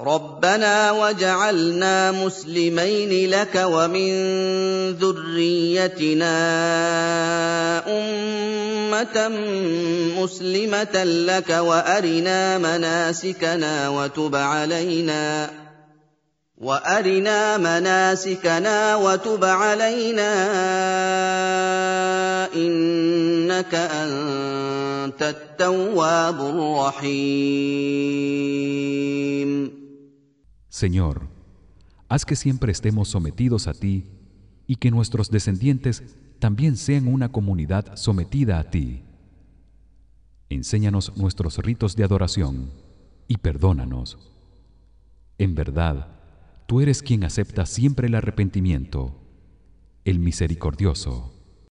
رَبَّنَا وَاجْعَلْنَا مُسْلِمَيْنِ لَكَ وَمِن ذُرِّيَّتِنَا أُمَّةً مُّسْلِمَةً لَّكَ وَأَرِنَا مَنَاسِكَنَا وَتُبْ عَلَيْنَا إِنَّكَ أَنتَ التَّوَّابُ الرَّحِيمُ. Señor, haz que siempre estemos sometidos a ti y que nuestros descendientes también sean una comunidad sometida a ti. Enséñanos nuestros ritos de adoración y perdónanos. En verdad, tú eres quien acepta siempre el arrepentimiento, el misericordioso.